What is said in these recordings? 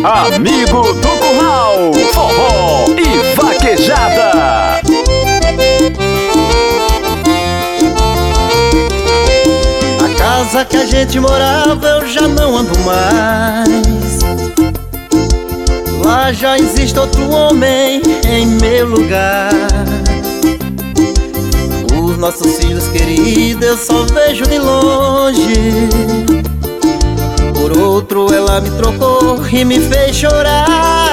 Amigo do Curral, forró e vaquejada. A casa que a gente morava eu já não ando mais. Lá já existe outro homem em meu lugar. Os nossos filhos queridos eu só vejo de longe. Por outro ela me trocou e me fez chorar.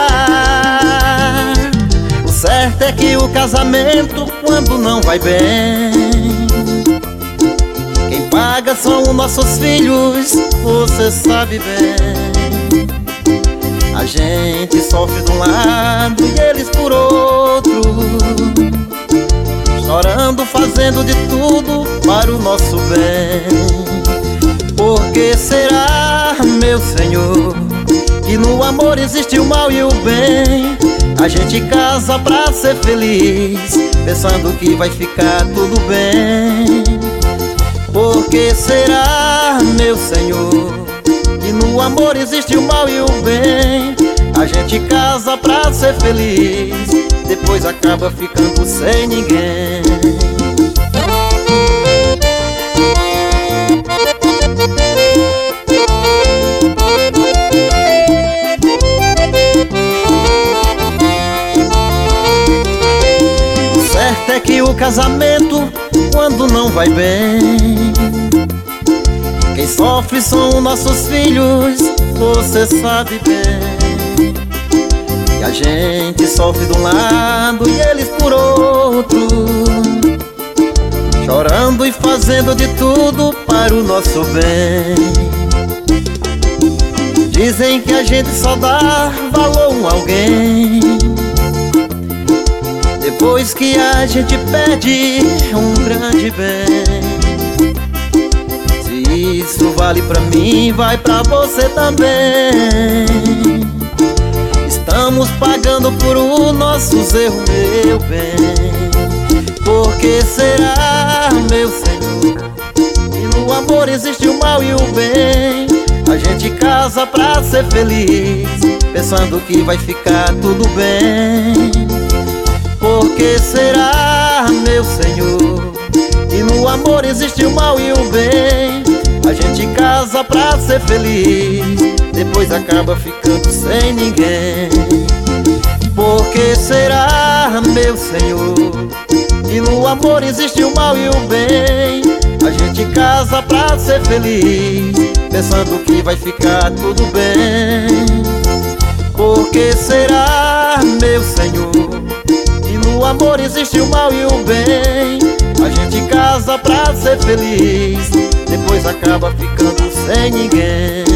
O certo é que o casamento, quando não vai bem, quem paga são os nossos filhos, você sabe bem. A gente sofre de um lado e eles por outro, chorando, fazendo de tudo para o nosso bem. Por que será, meu Senhor, que no amor existe o mal e o bem? A gente casa pra ser feliz, pensando que vai ficar tudo bem. Por que será, meu Senhor, que no amor existe o mal e o bem? A gente casa pra ser feliz, depois acaba ficando sem ninguém. O certo é que o casamento, quando não vai bem, quem sofre são nossos filhos, você sabe bem. E a gente sofre de um lado e eles por outro, chorando e fazendo de tudo para o nosso bem. Dizem que a gente só dá valor a alguém depois que a gente perde um grande bem. Se isso vale pra mim, vai pra você também. Estamos pagando por os nossos erros, meu bem. Por que será, meu Senhor, que no amor existe o mal e o bem? A gente casa pra ser feliz, pensando que vai ficar tudo bem. Por que será, meu Senhor, que no amor existe o mal e o bem? A gente casa pra ser feliz, depois acaba ficando sem ninguém. Por que será, meu Senhor, que no amor existe o mal e o bem? A gente casa pra ser feliz, pensando que vai ficar tudo bem. Por que será, meu Senhor, que no amor existe o mal e o bem? A gente casa pra ser feliz, depois acaba ficando sem ninguém.